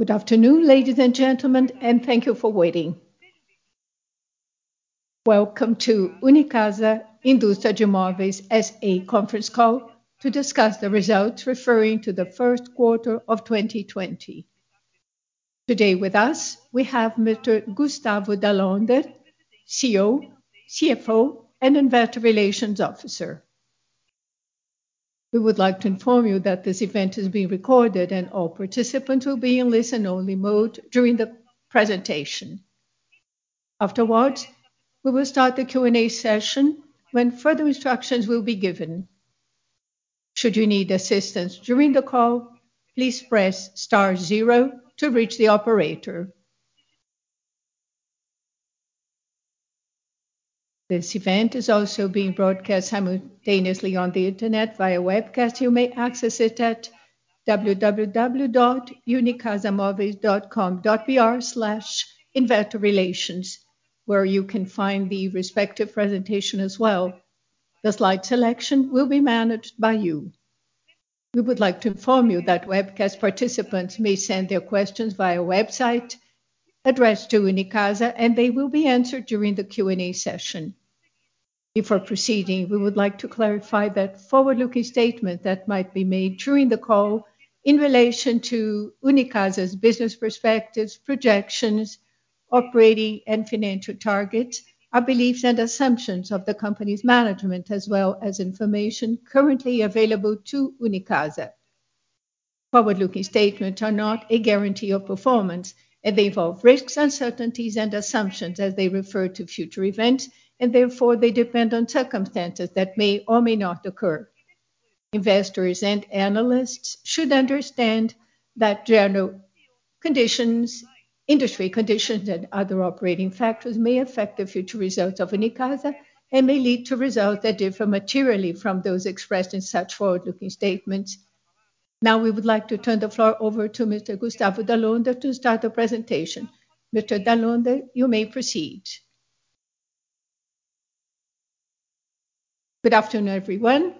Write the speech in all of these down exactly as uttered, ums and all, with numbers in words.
Good afternoon, ladies and gentlemen, and thank you for waiting. Welcome to Unicasa Indústria de Móveis S A conference call to discuss the results referring to the first quarter of twenty twenty. Today with us, we have Mister Gustavo D'Alonda, C E O, C F O, and Investor Relations Officer. We would like to inform you that this event is being recorded and all participants will be in listen-only mode during the presentation. Afterwards, we will start the Q and A session when further instructions will be given. Should you need assistance during the call, please press star zero to reach the operator. This event is also being broadcast simultaneously on the internet via webcast. You may access it at w w w dot unicasamoveis dot com dot b r slash investor relations, where you can find the respective presentation as well. The slide selection will be managed by you. We would like to inform you that webcast participants may send their questions via website addressed to Unicasa, and they will be answered during the Q and A session. Before proceeding, we would like to clarify that forward-looking statements that might be made during the call in relation to Unicasa's business perspectives, projections, operating and financial targets are beliefs and assumptions of the company's management, as well as information currently available to Unicasa. Forward-looking statements are not a guarantee of performance, and they involve risks, uncertainties, and assumptions as they refer to future events, and therefore they depend on circumstances that may or may not occur. Investors and analysts should understand that general conditions, industry conditions, and other operating factors may affect the future results of Unicasa and may lead to results that differ materially from those expressed in such forward-looking statements. Now we would like to turn the floor over to Mister Gustavo D'Alonda to start the presentation. Mister D'Alonda, you may proceed. Good afternoon, everyone.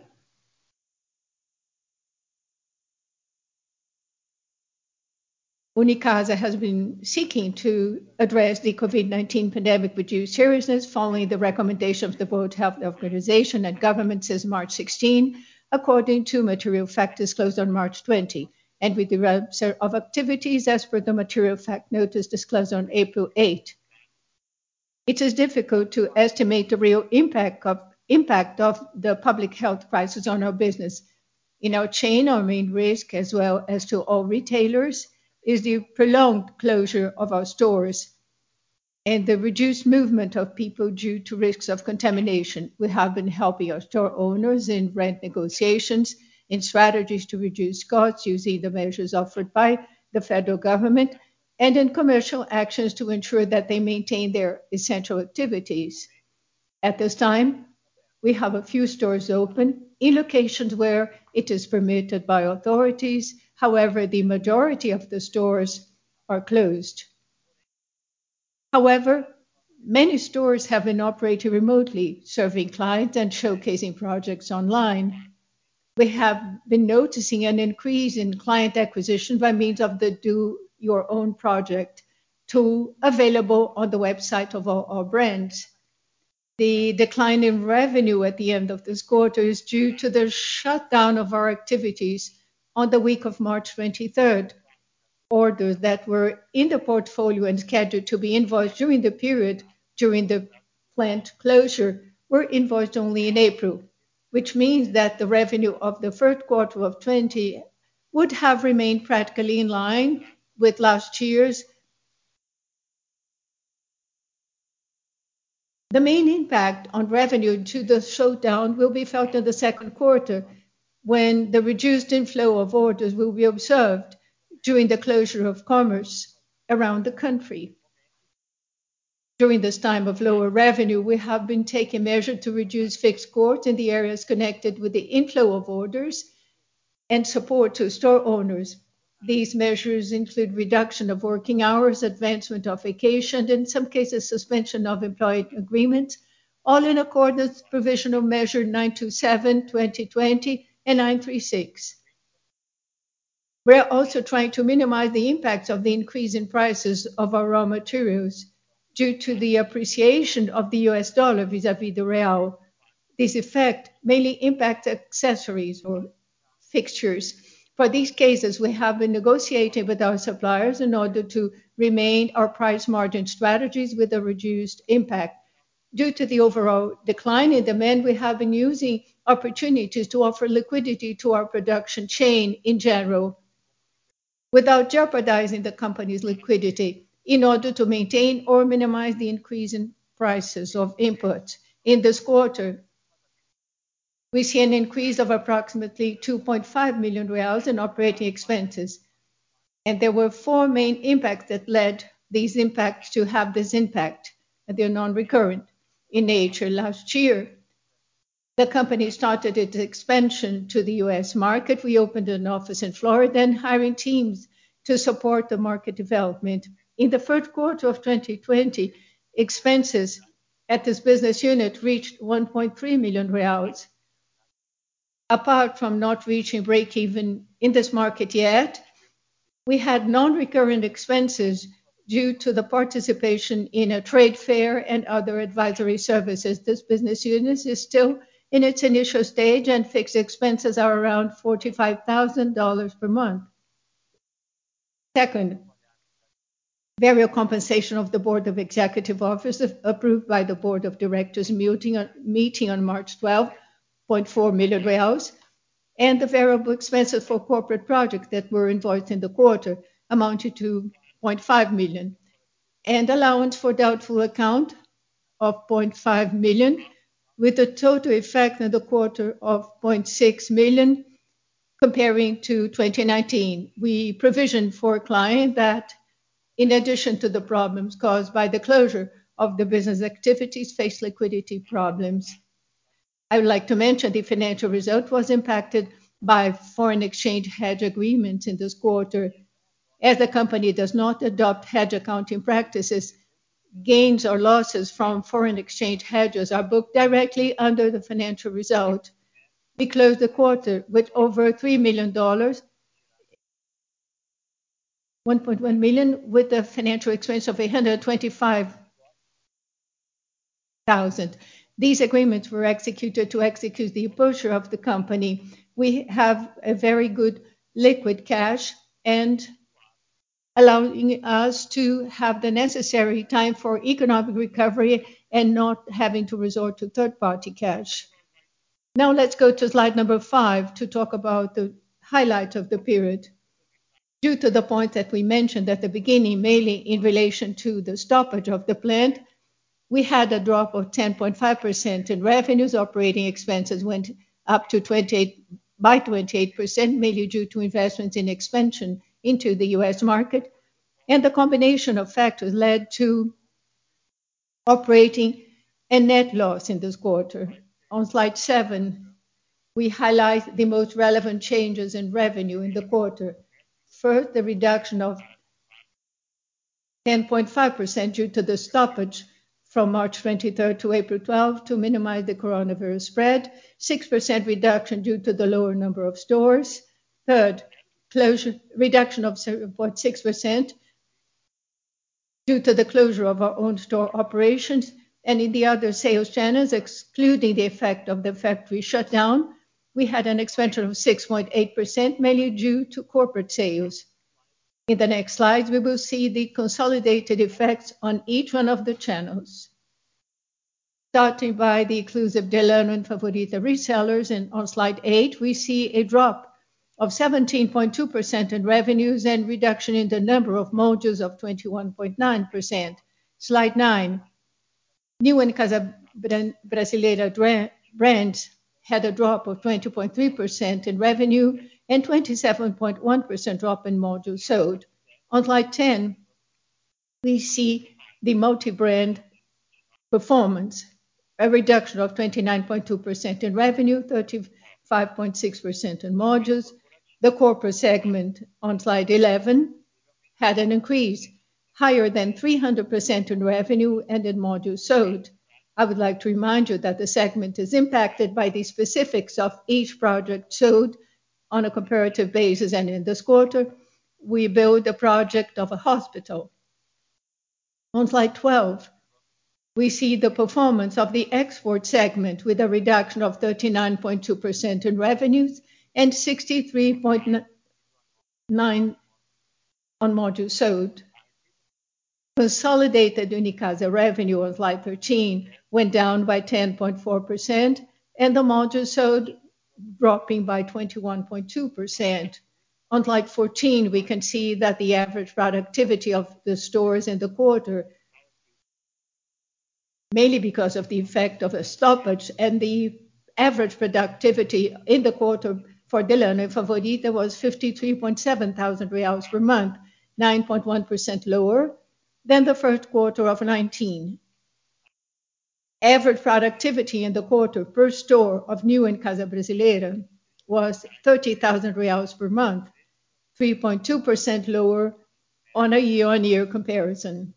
Unicasa has been seeking to address the COVID nineteen pandemic with due seriousness following the recommendation of the World Health Organization and government since March sixteenth, according to material fact disclosed on March twentieth, and with the resumption of activities as per the material fact notice disclosed on April eighth. It is difficult to estimate the real impact of impact of the public health crisis on our business. In our chain, our main risk, as well as to all retailers, is the prolonged closure of our stores and the reduced movement of people due to risks of contamination. We have been helping our store owners in rent negotiations, in strategies to reduce costs using the measures offered by the federal government, and in commercial actions to ensure that they maintain their essential activities. At this time, we have a few stores open in locations where it is permitted by authorities. However, the majority of the stores are closed. However, many stores have been operating remotely, serving clients and showcasing projects online. We have been noticing an increase in client acquisition by means of the Do Your Own project tool available on the website of all our brands. The decline in revenue at the end of this quarter is due to the shutdown of our activities on the week of March twenty-third. Orders that were in the portfolio and scheduled to be invoiced during the period during the plant closure were invoiced only in April, which means that the revenue of the first quarter of twenty would have remained practically in line with last year's. The main impact on revenue due to the shutdown will be felt in the second quarter, when the reduced inflow of orders will be observed during the closure of commerce around the country. During this time of lower revenue, we have been taking measures to reduce fixed costs in the areas connected with the inflow of orders and support to store owners. These measures include reduction of working hours, advancement of vacation, and in some cases suspension of employee agreements, all in accordance with Provisional Measure nine two seven twenty twenty and nine three six. We're also trying to minimize the impacts of the increase in prices of our raw materials due to the appreciation of the U S dollar vis-à-vis the real. This effect mainly impacts accessories or fixtures. For these cases, we have been negotiating with our suppliers in order to remain our price margin strategies with a reduced impact. Due to the overall decline in demand, we have been using opportunities to offer liquidity to our production chain in general, without jeopardizing the company's liquidity, in order to maintain or minimize the increase in prices of inputs. In this quarter, we see an increase of approximately two point five million reais in operating expenses. And there were four main impacts that led these impacts to have this impact, and they're non-recurrent in nature. Last year, the company started its expansion to the U S market. We opened an office in Florida and hiring teams to support the market development. In the first quarter of twenty twenty, expenses at this business unit reached one point three million reais. Apart from not reaching break-even in this market yet, we had non-recurrent expenses due to the participation in a trade fair and other advisory services. This business unit is still in its initial stage, and fixed expenses are around forty-five thousand dollars per month. Second, variable compensation of the Board of Executive Officers approved by the Board of Directors meeting on, meeting on March twelfth, zero point four million reais, and the variable expenses for corporate projects that were invoiced in the quarter amounted to zero point five million, and allowance for doubtful account of zero point five million, with a total effect in the quarter of zero point six million comparing to twenty nineteen. We provisioned for a client that, in addition to the problems caused by the closure of the business activities, faced liquidity problems. I would like to mention the financial result was impacted by foreign exchange hedge agreements in this quarter. As the company does not adopt hedge accounting practices, gains or losses from foreign exchange hedges are booked directly under the financial result. We closed the quarter with over three million dollars, one point one million, with a financial expense of eight hundred twenty-five thousand. These agreements were executed to execute the exposure of the company. We have a very good liquid cash and allowing us to have the necessary time for economic recovery and not having to resort to third-party cash. Now let's go to slide number five to talk about the highlight of the period. Due to the point that we mentioned at the beginning, mainly in relation to the stoppage of the plant, we had a drop of ten point five percent in revenues. Operating expenses went up to twenty-eight by twenty-eight percent, mainly due to investments in expansion into the U S market. And the combination of factors led to operating and net loss in this quarter. On slide seven, we highlight the most relevant changes in revenue in the quarter. First, the reduction of ten point five percent due to the stoppage from March twenty-third to April twelfth to minimize the coronavirus spread. six percent reduction due to the lower number of stores. Third, closure reduction of zero point six percent due to the closure of our own store operations. And in the other sales channels, excluding the effect of the factory shutdown, we had an expansion of six point eight percent, mainly due to corporate sales. In the next slides, we will see the consolidated effects on each one of the channels. Starting by the exclusive Delano and Favorita resellers, and on slide eight, we see a drop of seventeen point two percent in revenues and reduction in the number of modules of twenty-one point nine percent. Slide nine, New and Casa Brasileira brands had a drop of twenty point three percent in revenue and twenty-seven point one percent drop in modules sold. On slide ten, we see the multi-brand performance, a reduction of twenty-nine point two percent in revenue, thirty-five point six percent in modules. The corporate segment on slide eleven had an increase higher than three hundred percent in revenue and in modules sold. I would like to remind you that the segment is impacted by the specifics of each project sold on a comparative basis. And in this quarter, we built a project of a hospital. On slide twelve, we see the performance of the export segment with a reduction of thirty-nine point two percent in revenues and sixty-three point nine on modules sold. Consolidated Unicaza revenue on slide thirteen went down by ten point four percent and the modules sold dropping by twenty-one point two percent. On slide fourteen, we can see that the average productivity of the stores in the quarter, mainly because of the effect of a stoppage, and the average productivity in the quarter for Delano and Favorita was fifty-three point seven thousand reais per month, nine point one percent lower than the first quarter of nineteen. Average productivity in the quarter per store of New and Casa Brasileira was thirty thousand reais per month, three point two percent lower on a year-on-year comparison.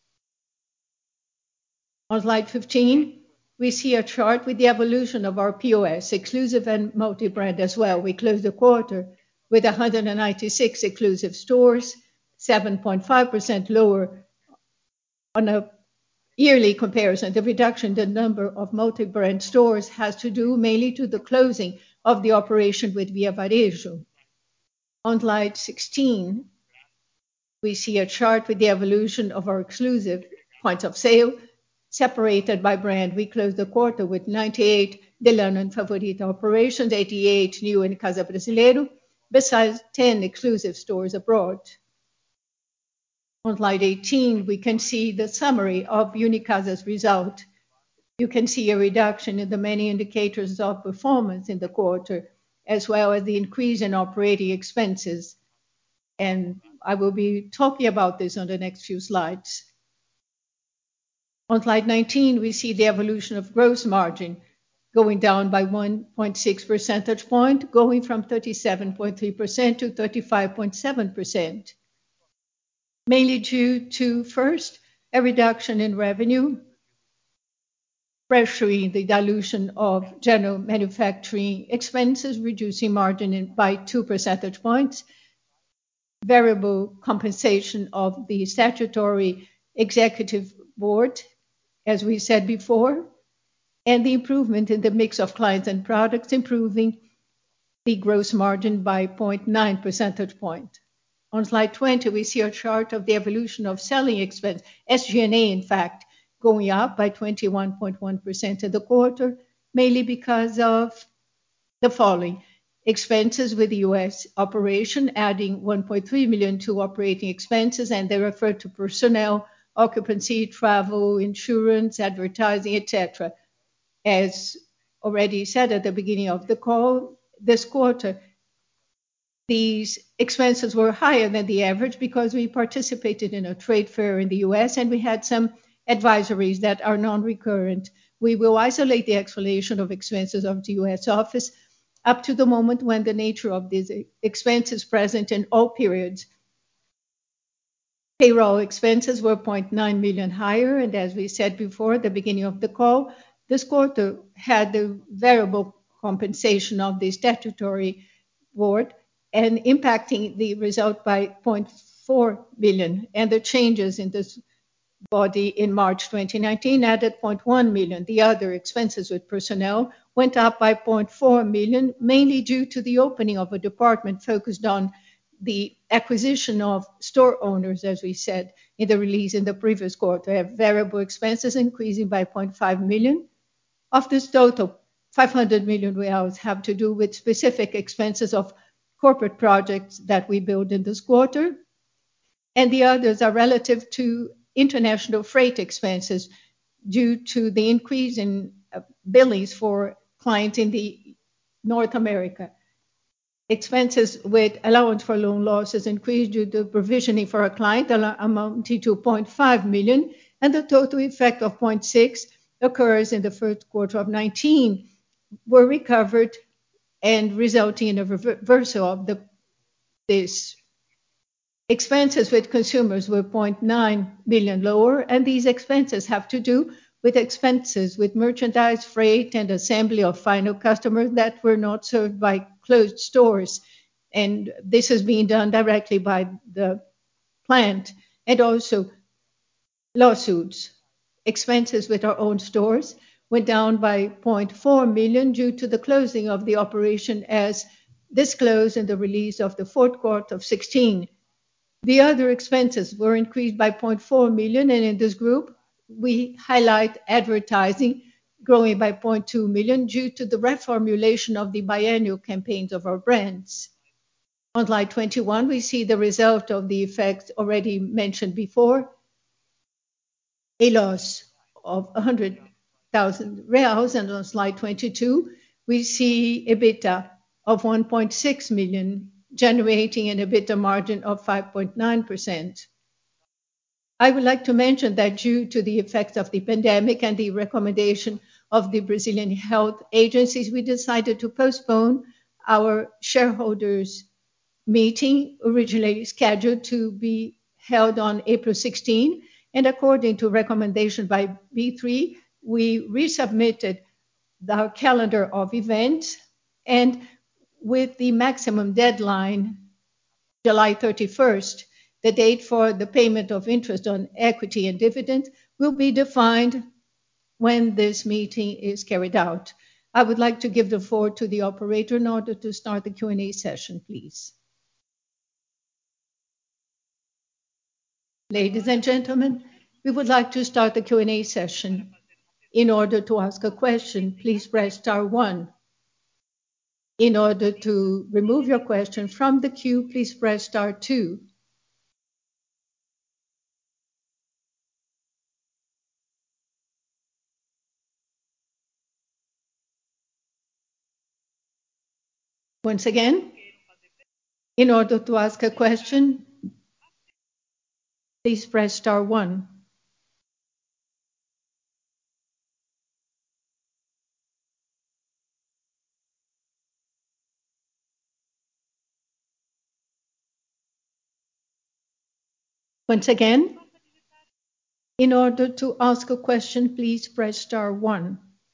On slide fifteen, we see a chart with the evolution of our P O S, exclusive and multi-brand as well. We closed the quarter with one hundred ninety-six exclusive stores, seven point five percent lower on a yearly comparison. The reduction in the number of multi-brand stores has to do mainly to the closing of the operation with Via Varejo. On slide sixteen, we see a chart with the evolution of our exclusive points of sale separated by brand. We closed the quarter with ninety-eight Delano and Favorita operations, eighty-eight New and Casa Brasileiro, besides ten exclusive stores abroad. On slide eighteen, we can see the summary of Unicasa's result. You can see a reduction in the many indicators of performance in the quarter, as well as the increase in operating expenses. And I will be talking about this on the next few slides. On slide nineteen, we see the evolution of gross margin going down by one point six percentage point, going from thirty-seven point three percent to thirty-five point seven percent. Mainly due to, first, a reduction in revenue, pressuring the dilution of general manufacturing expenses, reducing margin in, by two percentage points, variable compensation of the statutory executive board, as we said before, and the improvement in the mix of clients and products, improving the gross margin by zero point nine percentage point. On slide twenty, we see a chart of the evolution of selling expense, S G and A in fact, going up by twenty-one point one percent in the quarter, mainly because of the following. Expenses with the U S operation, adding one point three million to operating expenses, and they refer to personnel, occupancy, travel, insurance, advertising, et cetera. As already said at the beginning of the call, this quarter, these expenses were higher than the average because we participated in a trade fair in the U S and we had some advisories that are non-recurrent. We will isolate the explanation of expenses of the U S office up to the moment when the nature of these expenses present in all periods. Payroll expenses were zero point nine million higher, and as we said before at the beginning of the call, this quarter had the variable compensation of the statutory board and impacting the result by zero point four million, and the changes in this body in March twenty nineteen added zero point one million. The other expenses with personnel went up by zero point four million, mainly due to the opening of a department focused on the acquisition of store owners, as we said in the release in the previous quarter. Have variable expenses increasing by zero point five million. Of this total, five hundred million reais have to do with specific expenses of corporate projects that we build in this quarter, and the others are relative to international freight expenses due to the increase in uh, billings for clients in the North America. Expenses with allowance for loan losses increased due to provisioning for a client amounting to zero point five million, and the total effect of zero point six occurs in the first quarter of nineteen, were recovered and resulting in a reversal of the, this. Expenses with consumers were zero point nine million lower, and these expenses have to do with expenses with merchandise, freight, and assembly of final customers that were not served by closed stores. And this is being done directly by the plant. And also lawsuits. Expenses with our own stores went down by zero point four million due to the closing of the operation as disclosed in the release of the fourth quarter of sixteen. The other expenses were increased by zero point four million, and in this group, we highlight advertising growing by zero point two million due to the reformulation of the biennial campaigns of our brands. On slide twenty-one, we see the result of the effects already mentioned before, a loss of one hundred thousand reals, and on slide twenty-two, we see EBITDA of one point six million, generating an EBITDA margin of five point nine percent. I would like to mention that due to the effects of the pandemic and the recommendation of the Brazilian health agencies, we decided to postpone our shareholders meeting, originally scheduled to be held on April sixteenth. And according to recommendation by B three, we resubmitted our calendar of events, and with the maximum deadline, July thirty-first, the date for the payment of interest on equity and dividends will be defined when this meeting is carried out. I would like to give the floor to the operator in order to start the Q and A session, please. Ladies and gentlemen, we would like to start the Q and A session. In order to ask a question, please press star one. In order to remove your question from the queue, please press star two. Once again, in order to ask a question, please press star one. Once again, in order to ask a question, please press star one.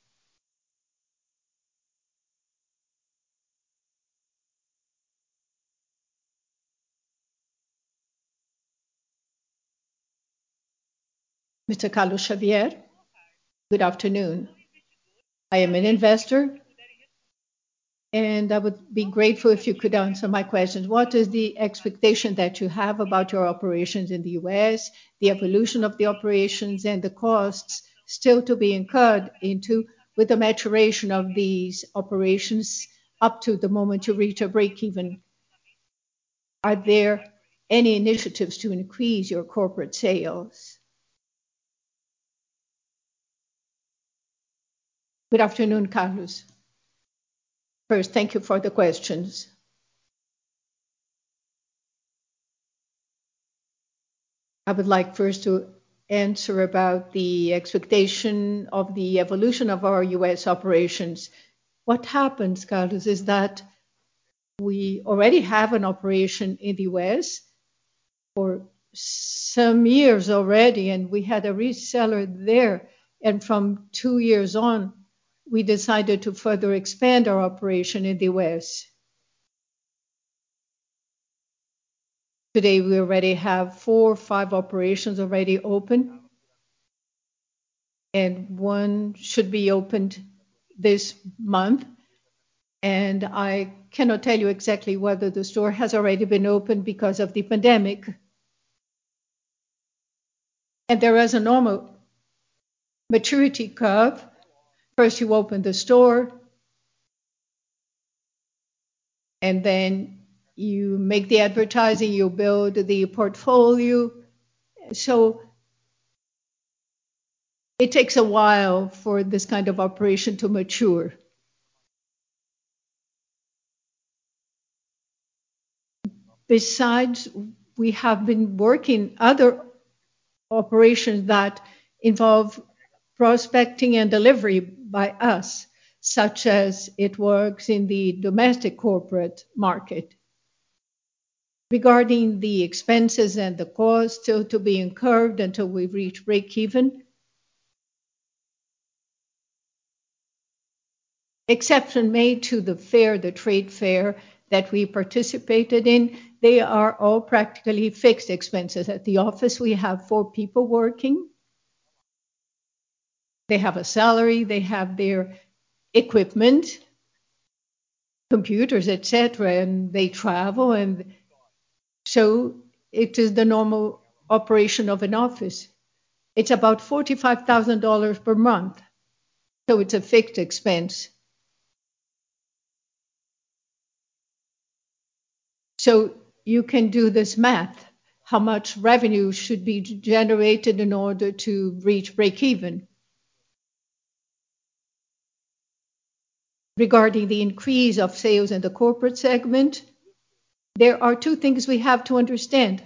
Mister Carlos Xavier, good afternoon. I am an investor, and I would be grateful if you could answer my questions. What is the expectation that you have about your operations in the U S, the evolution of the operations, and the costs still to be incurred into with the maturation of these operations up to the moment you reach a break-even? Are there any initiatives to increase your corporate sales? Good afternoon, Carlos. First, thank you for the questions. I would like first to answer about the expectation of the evolution of our U S operations. What happens, Carlos, is that we already have an operation in the U S for some years already, and we had a reseller there. And from two years on, we decided to further expand our operation in the U S. Today, we already have four or five operations already open, and one should be opened this month. And I cannot tell you exactly whether the store has already been opened because of the pandemic. And there is a normal maturity curve. First, you open the store, and then you make the advertising, you build the portfolio. So it takes a while for this kind of operation to mature. Besides, we have been working other operations that involve prospecting and delivery by us, such as it works in the domestic corporate market. Regarding the expenses and the costs still to be incurred until we reach break-even, exception made to the fair, the trade fair that we participated in. They are all practically fixed expenses. At the office, we have four people working. They have a salary, they have their equipment, computers, et cetera, and they travel. And so it is the normal operation of an office. It's about forty-five thousand dollars per month. So it's a fixed expense. So you can do this math, how much revenue should be generated in order to reach break even. Regarding the increase of sales in the corporate segment, there are two things we have to understand.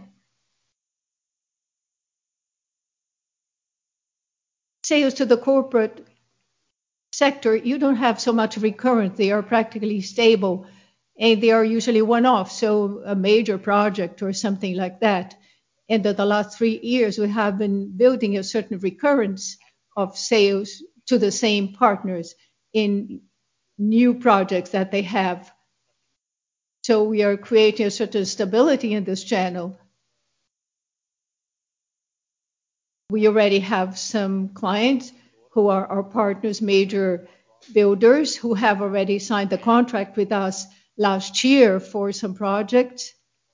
Sales to the corporate sector, you don't have so much recurrent. They are practically stable and they are usually one-off. So a major project or something like that. And in the last three years, we have been building a certain recurrence of sales to the same partners in new projects that they have. So we are creating a certain stability in this channel. We already have some clients who are our partners, major builders, who have already signed the contract with us last year for some projects.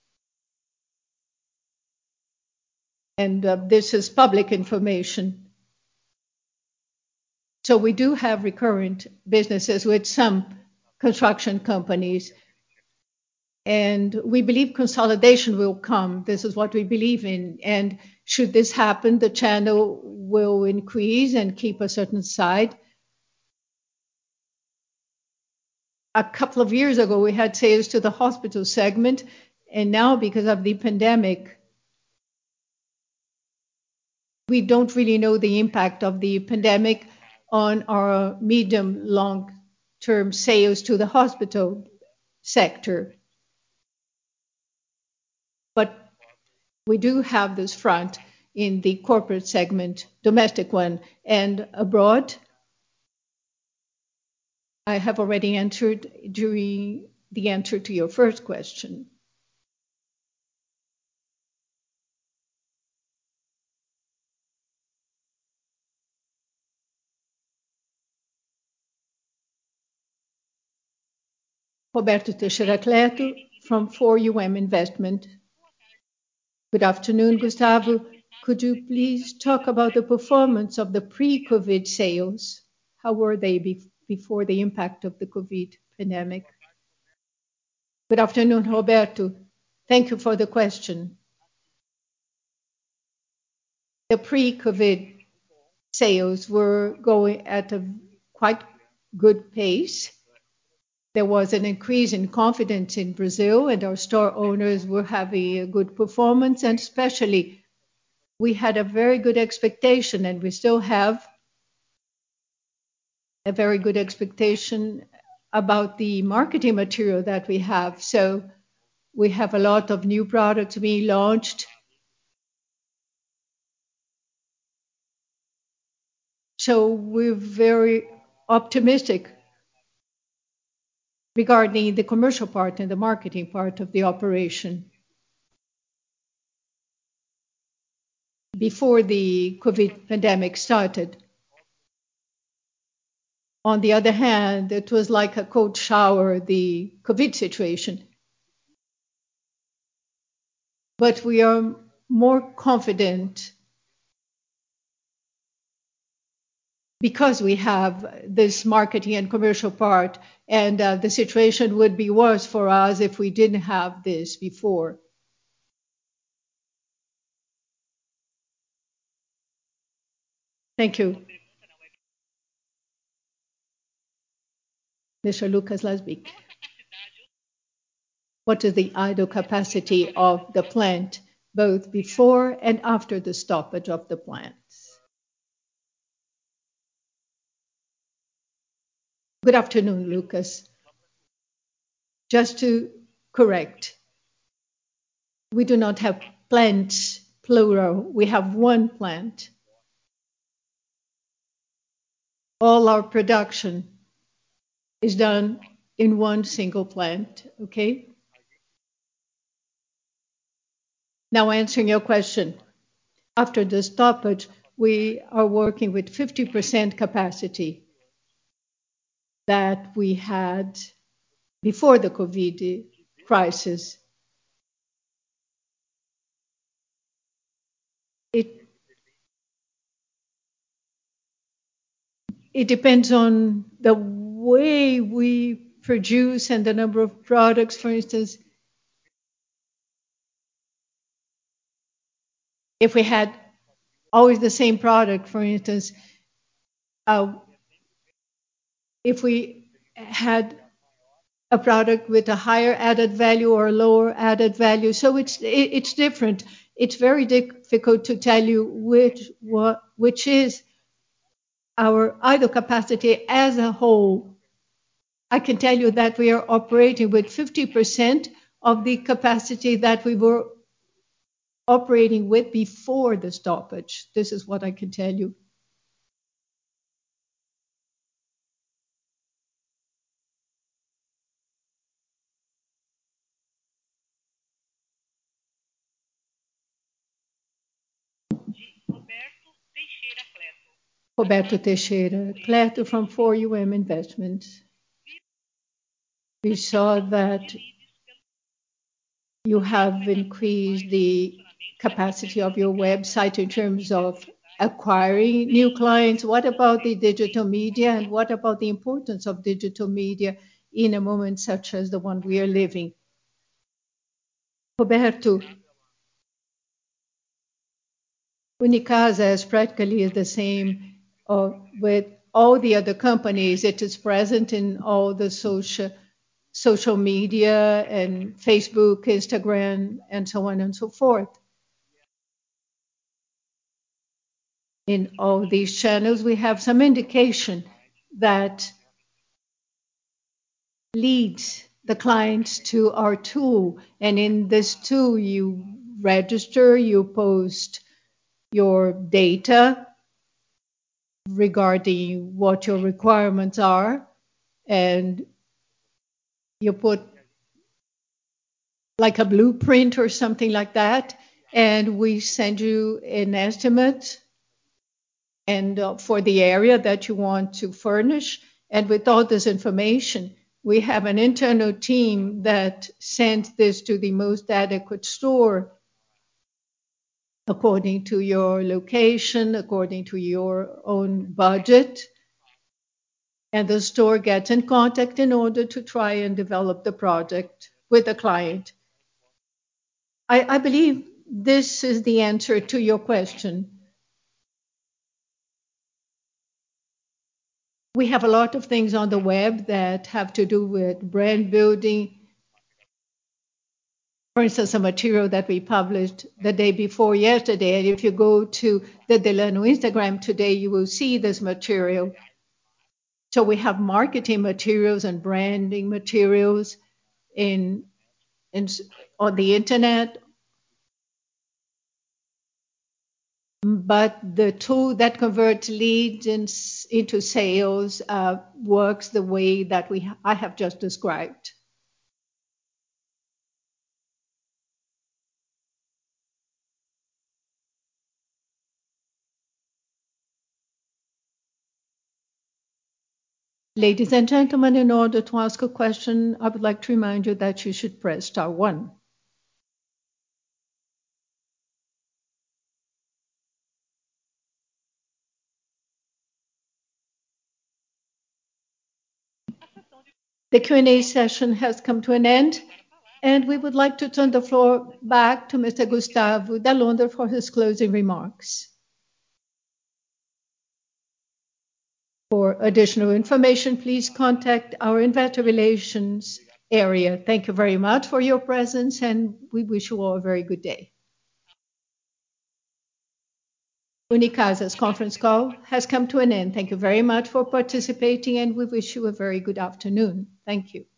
And uh, this is public information. So we do have recurrent businesses with some construction companies. And we believe consolidation will come. This is what we believe in. And should this happen, the channel will increase and keep a certain side. A couple of years ago, we had sales to the hospital segment. And now, because of the pandemic, we don't really know the impact of the pandemic on our medium long term sales to the hospital sector. But we do have this front in the corporate segment, domestic one, and abroad. I have already answered during the answer to your first question. Roberto Teixeira Cleto from four U M Investment. Good afternoon, Gustavo. Could you please talk about the performance of the pre-COVID sales? How were they be- before the impact of the COVID pandemic? Good afternoon, Roberto. Thank you for the question. The pre-COVID sales were going at a quite good pace. There was an increase in confidence in Brazil, and our store owners were having a good performance, and especially we had a very good expectation, and we still have a very good expectation about the marketing material that we have. So we have a lot of new products being launched. So we're very optimistic regarding the commercial part and the marketing part of the operation. Before the COVID pandemic started. On the other hand, it was like a cold shower, the COVID situation. But we are more confident because we have this marketing and commercial part, and uh, the situation would be worse for us if we didn't have this before. Thank you. Mister Lucas Lasbeek. What is the idle capacity of the plant, both before and after the stoppage of the plants? Good afternoon, Lucas. Just to correct, we do not have plants, plural. We have one plant. All our production is done in one single plant, okay? Now answering your question, after the stoppage, we are working with fifty percent capacity that we had before the COVID crisis. It it depends on the way we produce and the number of products. For instance, if we had always the same product, for instance, uh, if we had a product with a higher added value or lower added value, so it's it, it's different. It's very difficult to tell you which what which is our idle capacity as a whole. I can tell you that we are operating with fifty percent of the capacity that we were operating with before the stoppage. This is what I can tell you. Roberto Teixeira, Cleto from four U M Investments. We saw that you have increased the capacity of your website in terms of acquiring new clients. What about the digital media, and what about the importance of digital media in a moment such as the one we are living? Roberto, Unicasa is practically the same uh, with all the other companies. It is present in all the social social media and Facebook, Instagram, and so on and so forth. In all these channels, we have some indication that leads the clients to our tool. And in this tool, you register, you post your data regarding what your requirements are, and you put like a blueprint or something like that, and we send you an estimate and uh, for the area that you want to furnish. And with all this information, we have an internal team that sends this to the most adequate store according to your location, according to your own budget. And the store gets in contact in order to try and develop the project with the client. I, I believe this is the answer to your question. We have a lot of things on the web that have to do with brand building. For instance, a material that we published the day before yesterday. And if you go to the Delano Instagram today, you will see this material. So we have marketing materials and branding materials in, in on the internet. But the tool that converts leads in, into sales uh, works the way that we I have just described. Ladies and gentlemen, in order to ask a question, I would like to remind you that you should press star one. The Q and A session has come to an end, and we would like to turn the floor back to Mister Gustavo D'Alondra for his closing remarks. For additional information, please contact our investor relations area. Thank you very much for your presence, and we wish you all a very good day. Unicasa's conference call has come to an end. Thank you very much for participating, and we wish you a very good afternoon. Thank you.